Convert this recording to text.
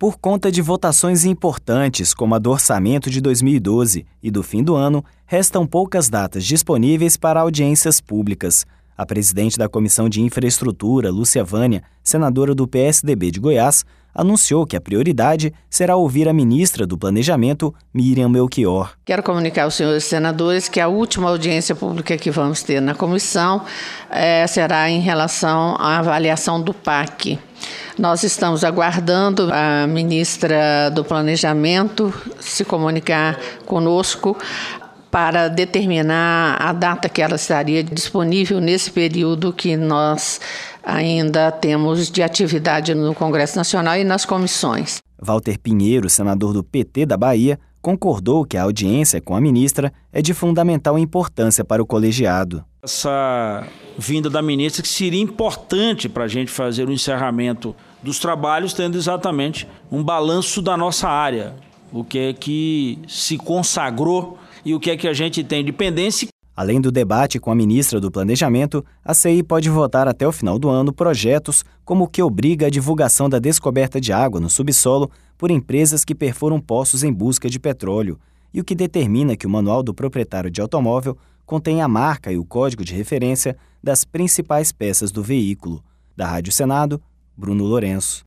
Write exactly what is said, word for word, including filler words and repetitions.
Por conta de votações importantes, como a do orçamento de dois mil e doze e do fim do ano, restam poucas datas disponíveis para audiências públicas. A presidente da Comissão de Infraestrutura, Lúcia Vânia, senadora do P S D B de Goiás, anunciou que a prioridade será ouvir a ministra do Planejamento, Miriam Melchior. Quero comunicar aos senhores senadores que a última audiência pública que vamos ter na comissão é, será em relação à avaliação do P A C. Nós estamos aguardando a ministra do Planejamento se comunicar conosco para determinar a data que ela estaria disponível nesse período que nós ainda temos de atividade no Congresso Nacional e nas comissões. Walter Pinheiro, senador do P T da Bahia, concordou que a audiência com a ministra é de fundamental importância para o colegiado. Essa vinda da ministra que seria importante para a gente fazer o encerramento dos trabalhos, tendo exatamente um balanço da nossa área, o que é que se consagrou e o que é que a gente tem de pendência. Além do debate com a ministra do Planejamento, a C I pode votar até o final do ano projetos como o que obriga a divulgação da descoberta de água no subsolo por empresas que perfuram poços em busca de petróleo e o que determina que o manual do proprietário de automóvel contém a marca e o código de referência das principais peças do veículo. Da Rádio Senado, Bruno Lourenço.